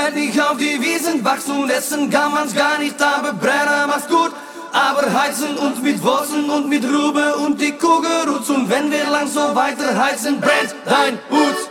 fällt nicht auf, die Wiesen wachsen und essen kann man's gar nicht, aber Brenner macht's gut. Aber heizen uns mit Wurzeln und mit Rube und die Kugelrutz. Und wenn wir lang so weiter heizen, brennt dein Hut.